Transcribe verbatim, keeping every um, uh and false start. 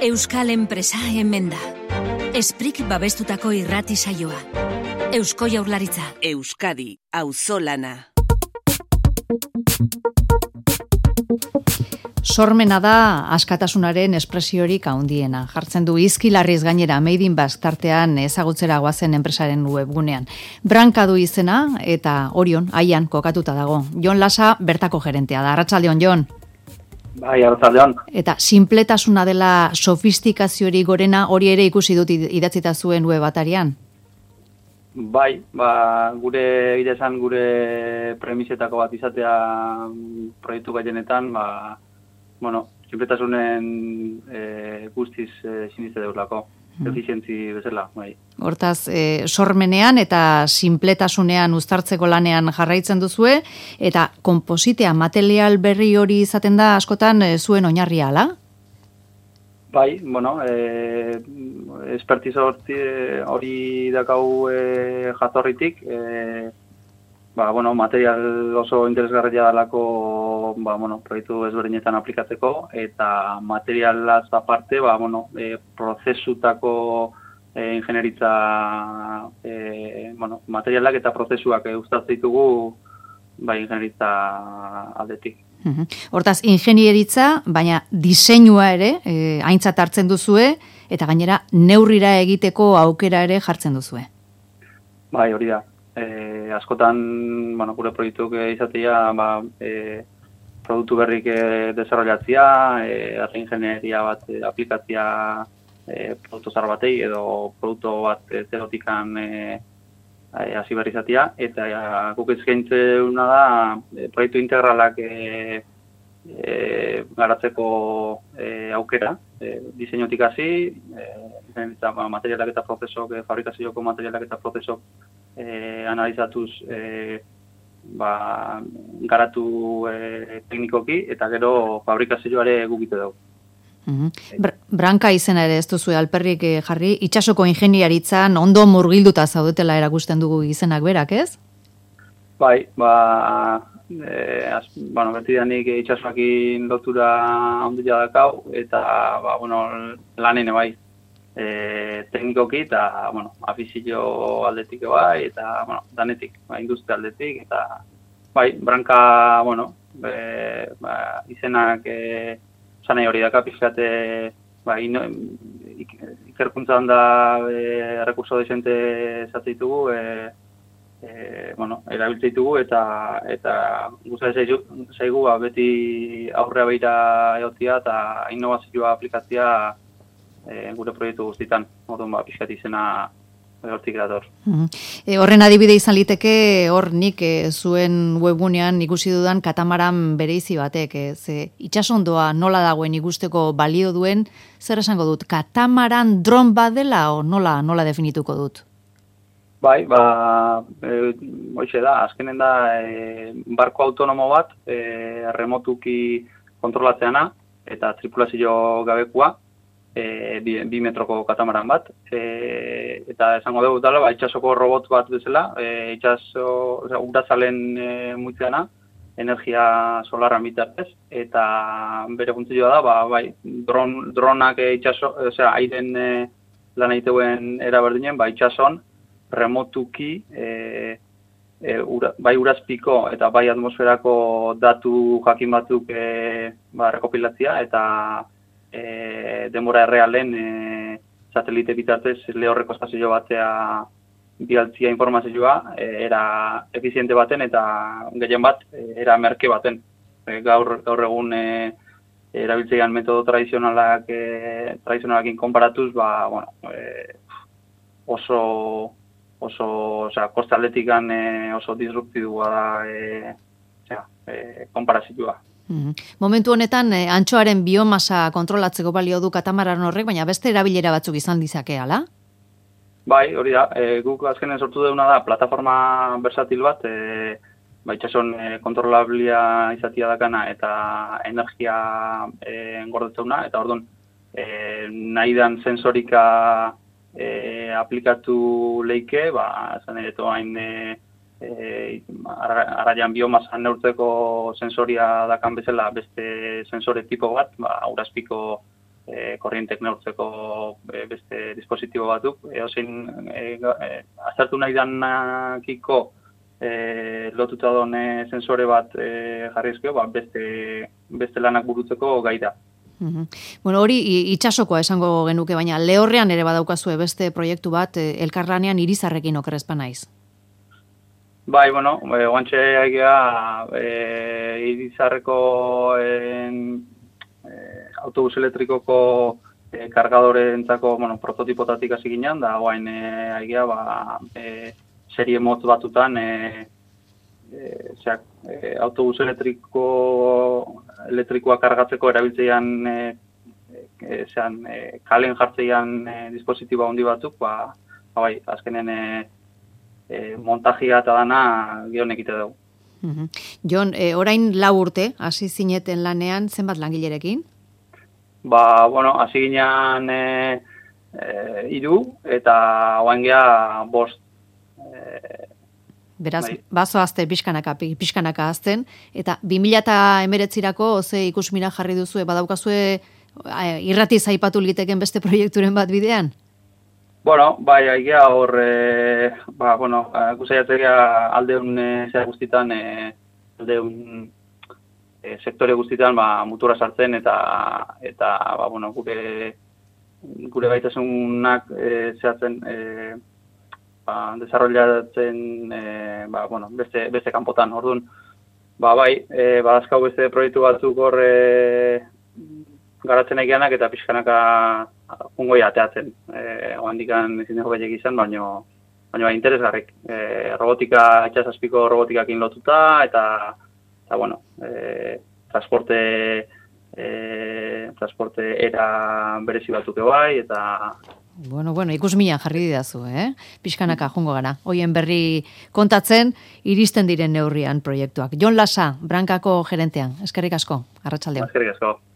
Euskal enpresa hemen da. Esprik babestutako irrati saioa. Eusko Jaurlaritza. Euskadi, auzolana. Sormena da askatasunaren espresiorik handiena. Jartzen du izkilarriz gainera Made in Basque tartean ezagutzera goazen enpresaren webgunean. Branka du izena eta Orion haian kokatuta dago. Jon Lasa bertako gerentea da. Arratsaldeon, Jon. Bai, arratsaldeon. Eta sinpletasuna dela sofistikaziorik gorena hori ere ikusi dut idatzita zuen web atarian. Bai, ba, gure egia esan gure premisetako bat izatea proiektu gainetan, ba, bueno, sinpletasunen e, guztiz e, siniste deulako, mm. efizientzi bezala, bai. Hortaz, e, sormenean eta sinpletasunean uztartzeko lanean jarraitzen duzue, eta konpositea material berri hori izaten da askotan e, zuen oinarria, ala? Bai, bueno, e, expertiz hori dakau e, jatorritik, e, ba, bueno, material oso interesgarria dalako, ba, bueno, proiektu ezberdinetan aplikatzeko, eta materialaz aparte, ba, bueno, e, prozesutako e, ingenieritza, e, bueno, materialak eta prozesuak e, uztartzen ditugu, ba, ingenieritza aldetik. Hortaz, ingenieritza, baina diseinua ere, e, aintzat hartzen duzue, eta gainera neurrira egiteko aukera ere jartzen duzue. Bai, hori da. E, askotan, bueno, gure proiektuk izatea, ba, e, produktu berrik e, desarrollatzea, e, arra ingenieria bat e, aplikatzea e, produktu zar batei, edo produktu bat e, zerotikan e, hasi berri izatea, eta ja, guk eskaintzuna da e, proiektu integralak e, e, garatzeko e, aukera, e, diseinotik hasi, e, materialak eta prozesok, e, fabrikazioko materialak eta prozesok e, analizatuz e, ba, garatu e, teknikoki, eta gero fabrikazioare gukite dugu. Br- Branka izena ere ez duzu alperrik jarri, itsasoko ingeniaritzan ondo murgilduta zaudetela erakusten dugu izenak berak, ez? Bai, ba, e, az, bueno, betidanik itsasoakin lotura handia dakau, eta, ba, bueno, lanene bai, e, teknikoki, eta, bueno, afizio aldetik bai, eta, bueno, danetik, ba, industria aldetik, eta, bai, Branka, bueno, e, ba, izenak, e, Zane hori daka, pixkate, ba, ino, ik, ikerkuntzan da e, rekurso desente zate ditugu, e, e, bueno, erabiltze ditugu, eta, eta guztia zaigu, ba, beti aurrea beira egotia eta innovazioa aplikatzea e, gure proiektu guztitan. Modun, ba, pixkat izena hortik dator. Mm-hmm. E, horren adibide izan liteke, hor nik e, zuen webgunean ikusi dudan katamaran bereizi batek, e, ze itsasondoa nola dagoen ikusteko balio duen, zer esango dut, katamaran dron bat dela o nola, nola definituko dut? Bai, ba, e, hoxe da, azkenen da, e, barko autonomo bat, e, remotuki kontrolatzeana, eta tripulazio gabekua, E, bi, bi metroko katamaran bat, e, eta esango dugu dela, ba, itsasoko robot bat bezala, e, itsaso, osea, uratzalen e, muitzeana, energia solarran bitartez, eta bere funtzioa da, ba, bai, dron, dronak e, itsaso, osea, airen e, lan egiteuen eraberdinen, ba, itsason, remotuki, e, e, ura, bai urazpiko eta bai atmosferako datu jakin batzuk e, ba, rekopilatzea, eta E, denbora errealen e, satelite bitartez lehorreko estazio batea bialtzia informazioa e, era efiziente baten eta gehien bat e, era merke baten. E, gaur, gaur egun e, erabiltzeian metodo tradizionalak e, tradizionalakin konparatuz, ba, bueno, e, oso oso, osea, koste aldetikan e, oso disruptidua da e, osea, e, konparazioa. Mm-hmm. Momentu honetan, eh, antxoaren biomasa kontrolatzeko balio du katamaran horrek, baina beste erabilera batzuk izan dizake, ala? Bai, hori da. E, guk azkenen sortu deuna da, plataforma versatil bat, e, ba, itxason e, kontrolablia izatia dakana eta energia e, engordetzeuna, eta orduan, e, nahi dan sensorika e, aplikatu leike, ba, zan edo hain e, E, arraian biomasa neurtzeko sensoria dakan bezala beste sensore tipo bat, ba, urazpiko e, korrientek neurtzeko e, beste dispositibo batzuk. Eozein e, e, aztertu nahi danakiko e, lotuta done sensore bat e, jarrizkio, ba, beste, beste lanak burutzeko gai da. Uhum. Bueno, hori itxasokoa esango genuke, baina lehorrean ere badaukazue beste proiektu bat, e, elkarlanean Irizarrekin okerrezpa naiz. Bai, bueno, e, guantxe haigea e, Irizarreko e, autobus elektrikoko e, kargadorentzako, bueno, prototipotatik hasi ginen, da guain e, haigea, ba, e, serie motz batutan, e, e, zeak, e, autobus elektriko, elektrikoa kargatzeko erabiltzeian, e, e, zean, e, kalen jartzeian e, dispositiba handi batzuk, ba, ba bai, azkenen e, e, montajia eta dana gehon ekite dugu. Uhum. Jon, e, orain lau urte, hasi zineten lanean, zenbat langilerekin? Ba, bueno, hasi ginean e, e, iru, eta oain geha bost. E, Beraz, bai. bazo azte pixkanaka, pixkanaka azten, eta bi mila emeretzirako ze ikusmira jarri duzu, badaukazue irrati zaipatu liteken beste proiekturen bat bidean? Bueno, bai, haigea hor, e, ba, bueno, kusaiatzea aldeun e, zera guztitan, e, aldeun e, sektore guztitan, ba, mutura sartzen, eta, eta ba, bueno, gure, gure gaitasunak e, zehatzen, e, ba, desarrollatzen, e, ba, bueno, beste, beste kanpotan, orduan, ba, bai, e, badazkau beste proiektu batzuk hor e, garatzen egianak eta pixkanaka jungoi ateatzen. E, Oandikan ezin dugu behiek izan, baina baina interesgarrik. E, robotika, itxasazpiko robotikakin lotuta, eta, eta bueno, e, transporte, e, transporte era berezi batzuk bai, eta Bueno, bueno, ikusminan jarri didazu, eh? Pixkanaka jungo gara. Hoien berri kontatzen, iristen diren neurrian proiektuak. Jon Lasa, Brankako gerentean. Eskerrik asko, arratsaldeon. Eskerrik asko.